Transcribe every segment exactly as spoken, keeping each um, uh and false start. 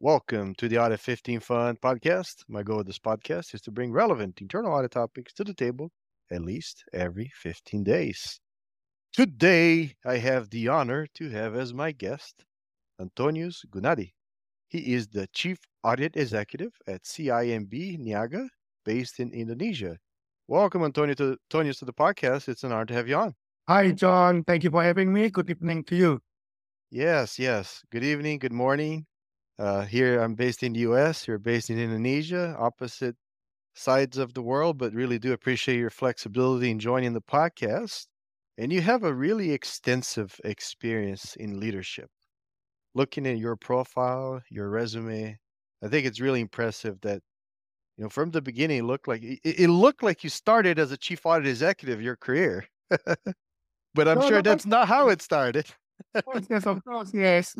Welcome to the Audit fifteen Fund podcast. My goal with this podcast is to bring relevant internal audit topics to the table at least every fifteen days. Today, I have the honor to have as my guest Antonius Gunadi. He is the Chief Audit Executive at C I M B Niaga, based in Indonesia. Welcome, Antonio, to, Antonius, to the podcast. It's an honor to have you on. Hi, John. Thank you for having me. Good evening to you. Yes, yes. Good evening, good morning. Uh, here I'm based in the U S. You're based in Indonesia, opposite sides of the world, but really do appreciate your flexibility in joining the podcast. And you have a really extensive experience in leadership. Looking at your profile, your resume, I think it's really impressive that you know from the beginning it looked like it, it looked like you started as a chief audit executive your career, but I'm No, sure no, that's that's not how it started. of course, yes, of course, yes.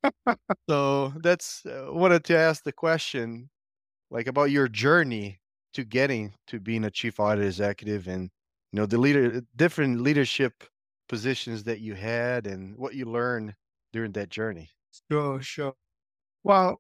So that's uh, wanted to ask the question like about your journey to getting to being a chief audit executive and you know the leader different leadership positions that you had and what you learned during that journey. Sure, sure. Well,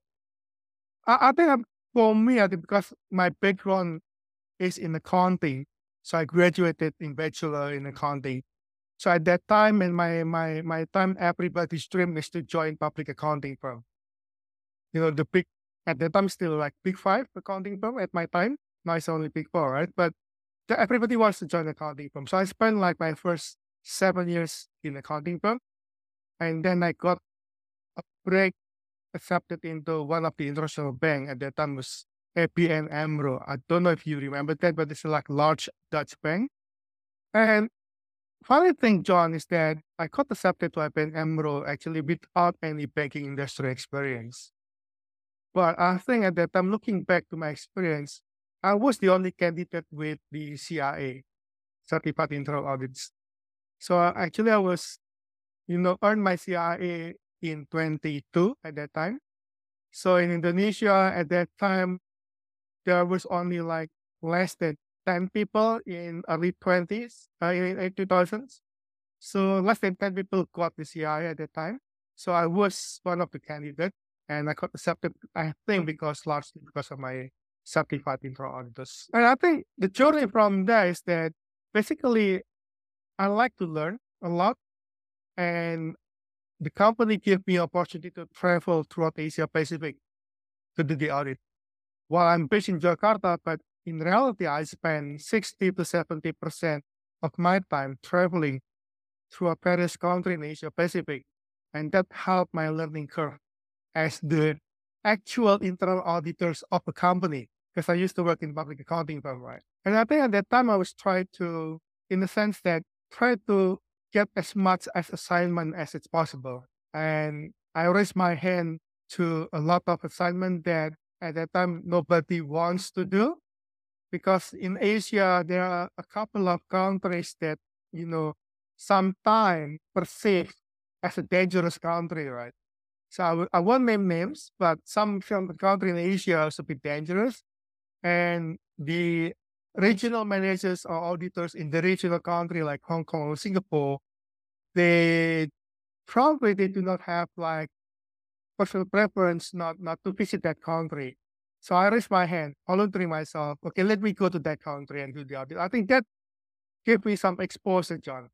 I, I think I'm, for me, I think because my background is in accounting, so I graduated in bachelor in accounting. So at that time, in my my my time, everybody's dream is to join public accounting firm. You know, the big at that time still like big five accounting firm at my time. Now it's only big four, right? But the, everybody wants to join accounting firm. So I spent like my first seven years in accounting firm, and then I got a break accepted into one of the international bank at that time was A B N AMRO. I don't know if you remember that, but it's like large Dutch bank. And funny thing, John, is that I got accepted to A B N AMRO actually without any banking industry experience. But I think at that time, looking back to my experience, I was the only candidate with the C I A, Certified Internal Audits. So uh, actually, I was, you know, earned my C I A in twenty-two at that time. So in Indonesia at that time, there was only like less than ten people in early twenties, uh, in in two thousands. So less than ten people got the C I A at that time. So I was one of the candidates and I got accepted, I think, because largely because of my certified internal auditors. And I think the journey from there is that basically I like to learn a lot and the company gave me opportunity to travel throughout Asia Pacific to do the audit. While I'm based in Jakarta, but in reality, I spend sixty to seventy percent of my time traveling through a various country in Asia Pacific. And that helped my learning curve as the actual internal auditors of a company, because I used to work in public accounting firm, right? And I think at that time I was trying to, in the sense that try to get as much as assignment as it's possible. And I raised my hand to a lot of assignment that at that time nobody wants to do, because in Asia there are a couple of countries that, you know, sometimes perceived as a dangerous country, right? So I, w- I won't name names, but some from the country in Asia are a bit dangerous. And the regional managers or auditors in the regional country like Hong Kong or Singapore, they probably they do not have like personal preference not not to visit that country. So I raised my hand, volunteering myself. Okay, let me go to that country and do the audit. I think that gave me some exposure, John,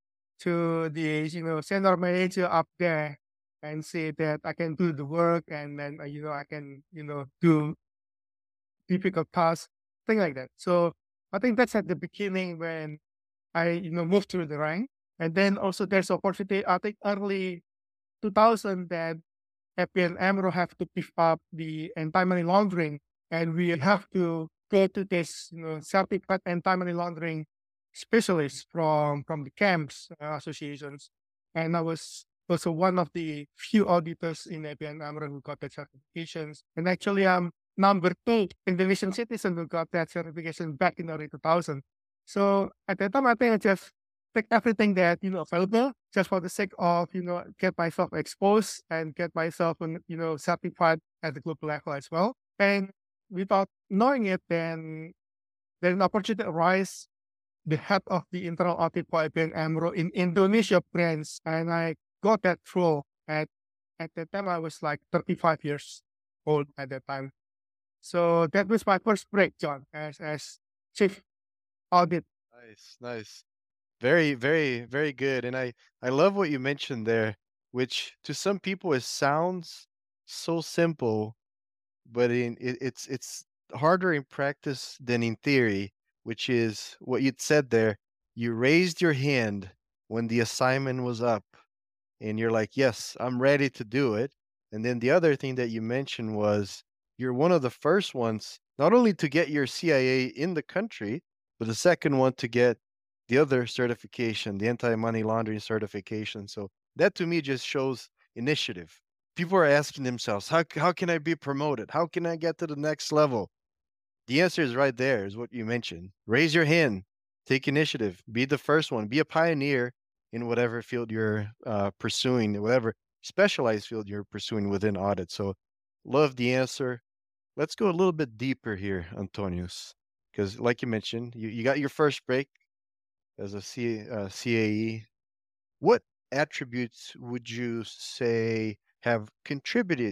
to the you know senior manager up there, and see that I can do the work, and then uh, you know I can you know do difficult tasks, thing like that. So I think that's at the beginning when I you know moved through the rank, and then also there's opportunity. I think early two thousand that A P and AMRO have to pick up the anti-money laundering, and we have to go to this, you know, certified anti-money laundering specialist from from the camps uh, associations. And I was also one of the few auditors in A P and AMRO who got that certifications. And actually, I'm number two Indonesian citizen who got that certification back in early two thousand. So at that time, I think I just take everything that you know available just for the sake of you know get myself exposed and get myself um, you know certified at the global level as well. And without knowing it, then then an opportunity arise. The head of the internal audit for I B M AMRO in Indonesia branch, and I got that role at at the time I was like thirty-five years old at that time. So that was my first break, John, as as chief audit. Nice, nice. Very, very, very good. And I I love what you mentioned there, which to some people it sounds so simple, but in it, it's it's harder in practice than in theory, which is what you'd said there. You raised your hand when the assignment was up, and you're like, "Yes, I'm ready to do it." And then the other thing that you mentioned was you're one of the first ones not only to get your C I A in the country, but the second one to get the other certification, the anti-money laundering certification. So that to me just shows initiative. People are asking themselves, how how can I be promoted? How can I get to the next level? The answer is right there, is what you mentioned. Raise your hand, take initiative, be the first one, be a pioneer in whatever field you're uh, pursuing, whatever specialized field you're pursuing within audit. So, love the answer. Let's go a little bit deeper here, Antonius, because like you mentioned, you, you got your first break as a C, uh, C A E. What attributes would you say have contributed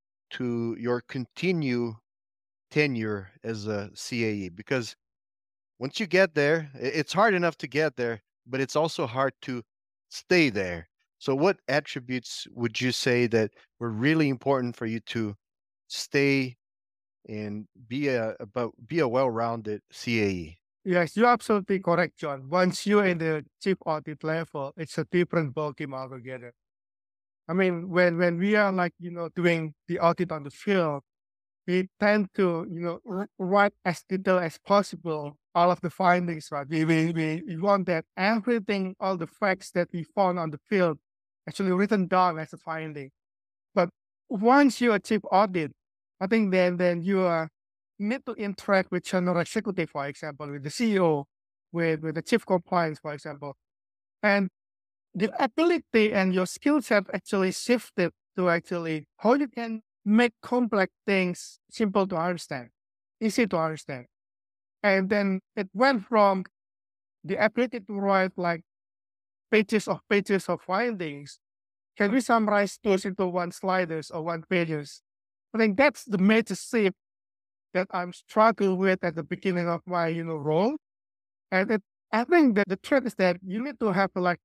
to your continue tenure as a C A E? Because once you get there, i- it's hard enough to get there, but it's also hard to stay there. So, what attributes would you say that were really important for you to stay and be a about be a well-rounded C A E? Yes, you're absolutely correct, John. Once you're in the chief audit level, it's a different ballgame altogether. I mean, when when we are like you know doing the audit on the field, we tend to you know wr- write as little as possible all of the findings. Right? We we we, we want that everything, all the facts that we found on the field, actually written down as a finding. But once you achieve audit, I think then then you uh, need to interact with general executive, for example, with the C E O, with with the chief compliance, for example, and the ability and your skill set actually shifted to actually how you can make complex things simple to understand, easy to understand. And then it went from the ability to write like pages of pages of findings. Can we summarize those into one sliders or one pages? I think that's the major shift that I'm struggling with at the beginning of my you know role. And it, I think that the truth is that you need to have like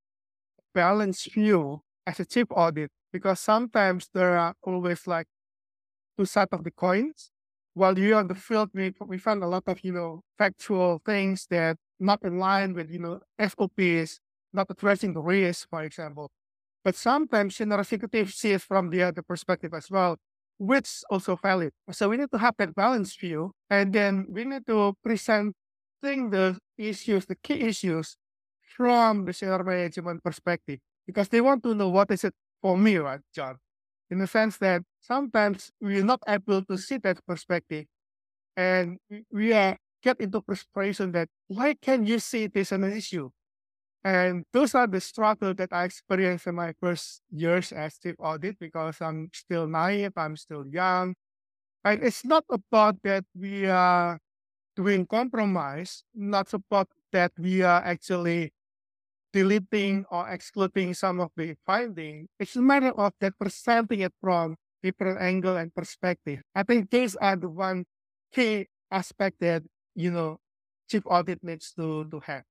balanced view as a chief audit because sometimes there are always like two sides of the coins. While you're on the field, we we find a lot of you know factual things that not in line with you know S O Ps, not addressing the risk, for example. But sometimes senior executive see it from the other perspective as well, which is also valid. So we need to have that balanced view, and then we need to present the issues, the key issues, from the senior management perspective, because they want to know what is it for me, right, John? In the sense that sometimes we're not able to see that perspective, and we we are get into frustration that why can't you see this as an issue? And those are the struggle that I experienced in my first years as chief audit because I'm still naive, I'm still young. And it's not about that we are doing compromise, not about that we are actually deleting or excluding some of the finding. It's a matter of that presenting it from different angle and perspective. I think these are the one key aspect that, you know, chief audit needs to, to have.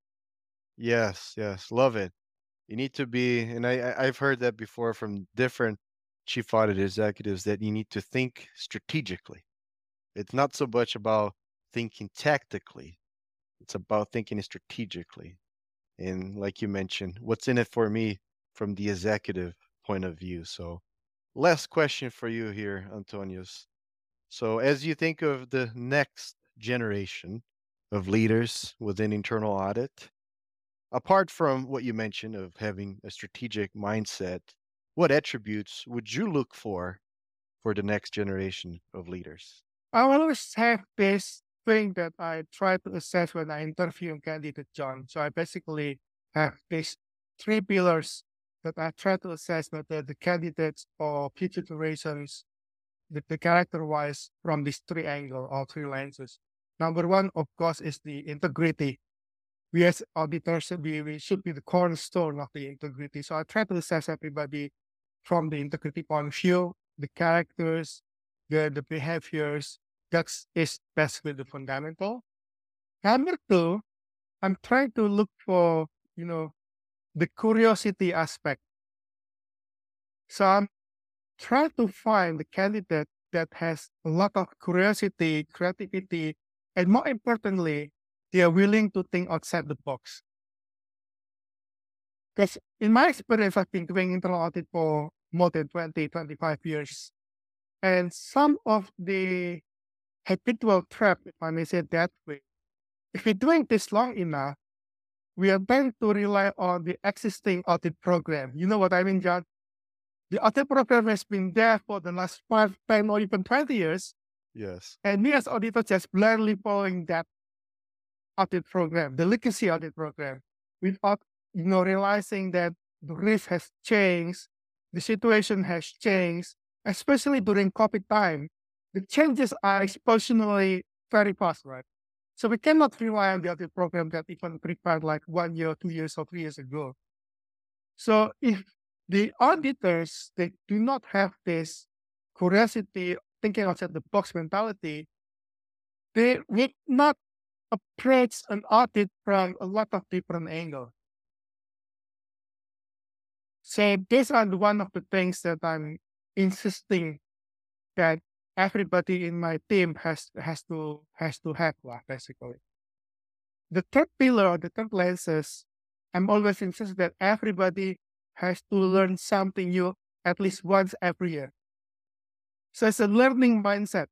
Yes, yes, love it. You need to be, and I, I I've heard that before from different chief audit executives that you need to think strategically. It's not so much about thinking tactically. It's about thinking strategically. And like you mentioned, what's in it for me from the executive point of view. So, last question for you here, Antonius. So, as you think of the next generation of leaders within internal audit, apart from what you mentioned of having a strategic mindset, what attributes would you look for for the next generation of leaders? I always have this thing that I try to assess when I interview a candidate, John. So I basically have these three pillars that I try to assess whether the candidates or future generations, the, the character wise, from these three angles or three lenses. Number one, of course, is the integrity. We as auditors, we, we should be the cornerstone of the integrity. So I try to assess everybody from the integrity point of view, the characters, the, the behaviors. That's is basically the fundamental. Number two, I'm trying to look for, you know, the curiosity aspect. So I'm trying to find the candidate that has a lot of curiosity, creativity, and more importantly, they are willing to think outside the box. Because in my experience, I've been doing internal audit for more than twenty, twenty-five years. And some of the habitual trap, if I may say it that way, if we're doing this long enough, we are tend to rely on the existing audit program. You know what I mean, John? The audit program has been there for the last five, ten, or even twenty years. Yes. And we as auditors just blindly following that audit program, the legacy audit program, without, you know, realizing that the risk has changed, the situation has changed, especially during COVID time. The changes are exponentially very fast, right? So we cannot rely on the audit program that even prepared like one year, two years, or three years ago. So if the auditors they do not have this curiosity, thinking outside the box mentality, they will not approach an audit from a lot of different angles. So these are the one of the things that I'm insisting that everybody in my team has has to has to have lah, basically. The third pillar or the third lenses, I'm always insist that everybody has to learn something new at least once every year. So it's a learning mindset.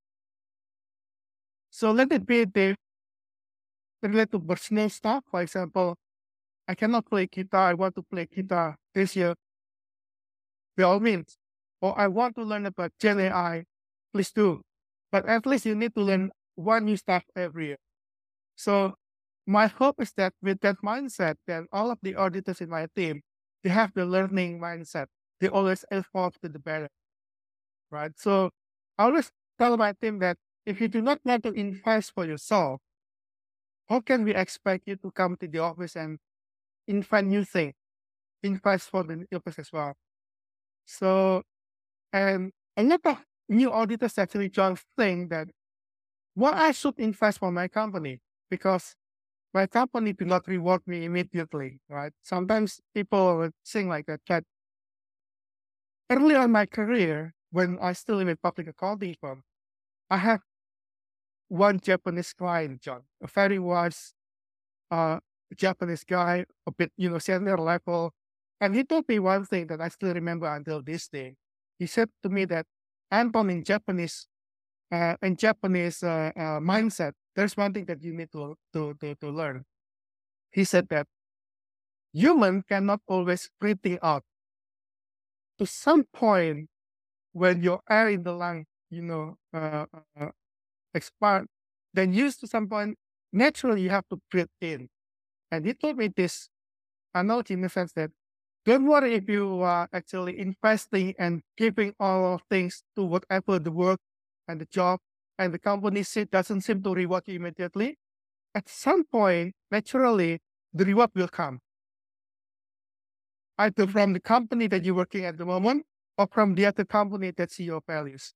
So let it be the related to personal stuff. For example, I cannot play guitar. I want to play guitar this year. By all means. Or I want to learn about Gen A I. Please do. But at least you need to learn one new stuff every year. So my hope is that with that mindset, then all of the auditors in my team, they have the learning mindset. They always evolve to the better. Right. So I always tell my team that if you do not want to invest for yourself, how can we expect you to come to the office and invent new things, invest for the office as well? So, and a lot of new auditors actually just think that what I should invest for my company because my company do not reward me immediately, right? Sometimes people would think like that. That early on in my career, when I still in a public accounting firm, I have one Japanese client, John, a very wise uh, Japanese guy, a bit, you know, senior level. And he told me one thing that I still remember until this day. He said to me that, Anton, in Japanese, uh, in Japanese uh, uh, mindset, there's one thing that you need to, to, to, to learn. He said that human cannot always breathing out. To some point, when your air in the lung, you know, uh, uh, expand, then used to some point, naturally you have to breathe in. And he told me this analogy in the sense that don't worry if you are actually investing and giving all of things to whatever the work and the job and the company see doesn't seem to reward you immediately. At some point, naturally, the reward will come. Either from the company that you're working at the moment or from the other company that see your values.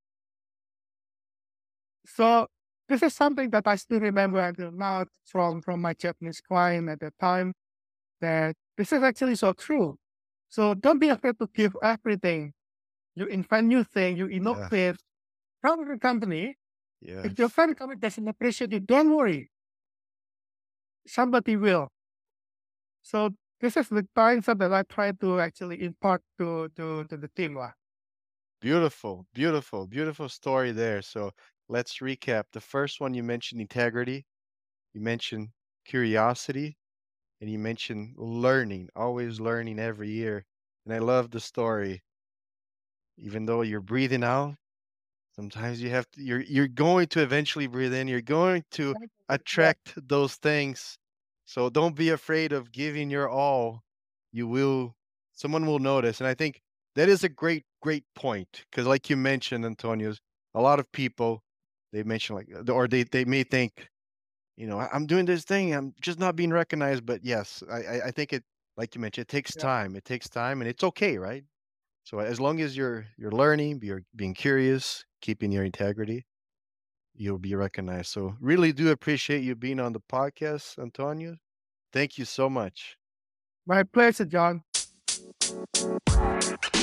So this is something that I still remember until now from, from my Japanese client at the time that this is actually so true. So don't be afraid to give everything. You invent new thing, you Yeah. innovate from the company. If your Yes. friend company doesn't appreciate you, don't worry. Somebody will. So this is the mindset that I try to actually impart to to, to the team. lah. Beautiful, beautiful, beautiful story there. So let's recap. The first one you mentioned integrity, you mentioned curiosity, and you mentioned learning, always learning every year. And I love the story. Even though you're breathing out, sometimes you have to you're you're going to eventually breathe in. You're going to Yeah. attract those things. So don't be afraid of giving your all. You will someone will notice. And I think that is a great, great point. Because like you mentioned, Antonio, a lot of people they mention like uh, or they, they may think, you know, "I- I'm doing this thing, I'm just not being recognized. But yes, I, I I think it like you mentioned, it takes Yeah. time. It takes time and it's okay, right? So as long as you're you're learning, you're being curious, keeping your integrity, you'll be recognized. So really do appreciate you being on the podcast, Antonio. Thank you so much. My pleasure, John.